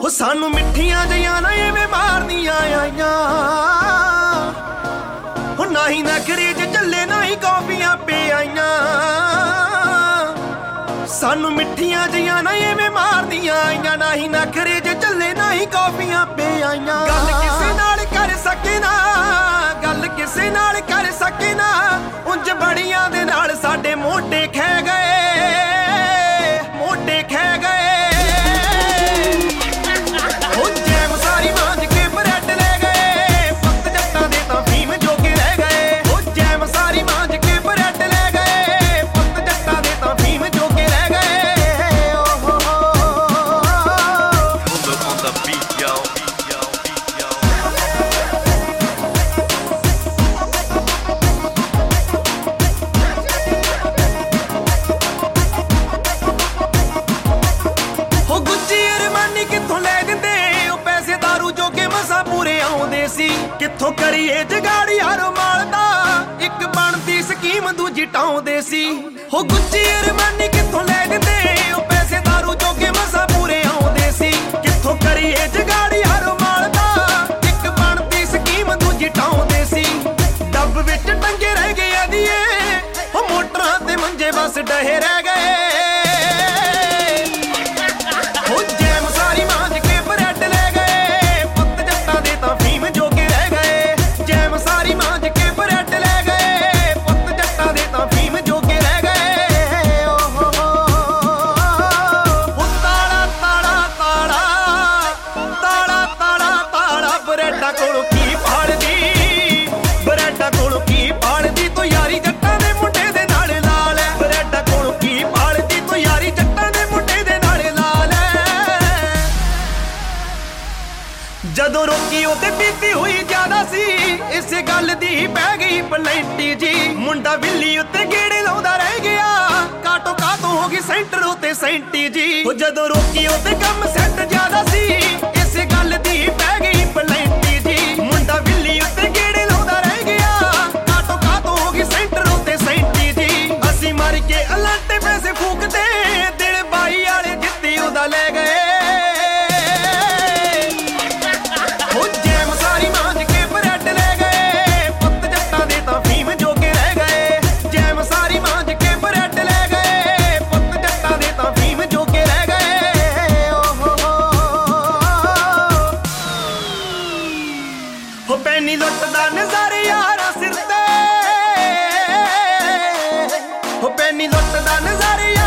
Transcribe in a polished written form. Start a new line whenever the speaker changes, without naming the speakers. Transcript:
ਹੋ ਸਾਨੂੰ ਮਿੱਠੀਆਂ ਜਿਹੀਆਂ ਨਾ ਐਵੇਂ ਮਾਰਨੀਆਂ ਆਈਆਂ ਹੋ ਨਹੀਂ ਨਖਰੇ ਚ ਚੱਲੇ ਨਹੀਂ ਕੌਫੀਆਂ ਪਿਆਈਆਂ ਸਾਨੂੰ ਮਿੱਠੀਆਂ ਜਿਹੀਆਂ ਨਾ ਐਵੇਂ ਮਾਰਨੀਆਂ ਆਈਆਂ ਨਹੀਂ ਨਖਰੇ ਚ ਚੱਲੇ ਨਹੀਂ ਕੌਫੀਆਂ ਪਿਆਈਆਂ ਗੱਲ ਕਿਸੇ ਨਾਲ ਕਰ ਸਕੇ ਨਾ ਗੱਲ ਕਿਸੇ ਨਾਲ ਕਰ ਸਕੇ ਨਾ ਉਂਝ ਬੜੀਆਂ ਦੇ ਨਾਲ ਸਾਡੇ ਮੋਢੇ ਖਹਿ ਗਏ ਮੋਢੇ ਖਹਿ ਗਏ ਕਿੱਥੋਂ ਕਰੀਏ ਜਗਾੜੀ ਹਰ ਮਾਲ ਦਾ ਇੱਕ ਬਣਦੀ ਸਕੀਮ ਦੂਜੀ ਟਾਉਂਦੇ ਸੀ ਹੋ ਗੁੱਚੀ ਅਰਮਾਨੀ ਕਿੱਥੋਂ ਲੈ ਦਿੰਦੇ ਉਹ ਪੈਸੇ ਦਾਰੂ ਜੋਗੇ ਮਸਾ ਪੂਰੇ ਆਉਂਦੇ ਸੀ ਕਿੱਥੋਂ ਕਰੀਏ ਜਗਾੜੀ ਹਰ ਮਾਲ ਦਾ ਇੱਕ ਬਣਦੀ ਸਕੀਮ ਦੂਜੀ ਟਾਉਂਦੇ ਸੀ ਡੱਬ ਵਿੱਚ ਟੰਗੇ ਰਹਿ ਗਏ ਅਧੀਏ ਉਹ ਮੋਟਰਾਂ ਤੇ ਮੰਜੇ ਬਸ ਡਹੇ ਰਹਿ ਗਏ ਜਦੋਂ ਰੋਕੀ ਉਹ ਤੇ ਬੀਤੀ ਹੋਈ ਜ਼ਿਆਦਾ ਸੀ ਇਸੇ ਗੱਲ ਦੀ ਪੈ ਗਈ ਪਲੈਂਟੀ ਜੀ ਮੁੰਡਾ ਬਿੱਲੀ ਉੱਤੇ ਗੇੜੇ ਲਾਉਂਦਾ ਰਹਿ ਗਿਆ ਕਾਟੋ ਕਾਤੋਂ ਹੋ ਗਈ ਸੈਂਟਰ ਉੱਤੇ ਸੈਂਟੀ ਜੀ ਉਹ ਜਦੋਂ ਰੋਕੀ ਉਹ ਤੇ ਕੰਮ ਸੈੱਟ ਜ਼ਿਆਦਾ ਸੀ ਇਸੇ ਗੱਲ ਦੀ ਪੈ ਗਈ ਪਲੈਂਟੀ ਜੀ ਮੁੰਡਾ ਬਿੱਲੀ ਉੱਤੇ ਗੇੜੇ ਲਾਉਂਦਾ ਰਹਿ ਗਿਆ ਕਾਟੋ ਕਾਤੋਂ ਹੋ ਗਈ ਸੈਂਟਰ ਉੱਤੇ ਸੈਂਟੀ ਜੀ ਅਸੀਂ ਮਰ ਕੇ ਅਲਾਂਟੇ ਪੈਸੇ ਫੂਕਦੇ ਦਿਲ ਬਾਈ ਵਾਲੇ ਜਿੱਤੀ ਉਹਦਾ ਲੈ ਗਏ ਪੈਨੀ ਲੁੱਟਦਾ ਨਜ਼ਾਰੇ ਯਾਰਾਂ ਸਿਰ ਤੇ ਹੋ ਪੈਨੀ ਲੁੱਟਦਾ ਨਜ਼ਾਰੇ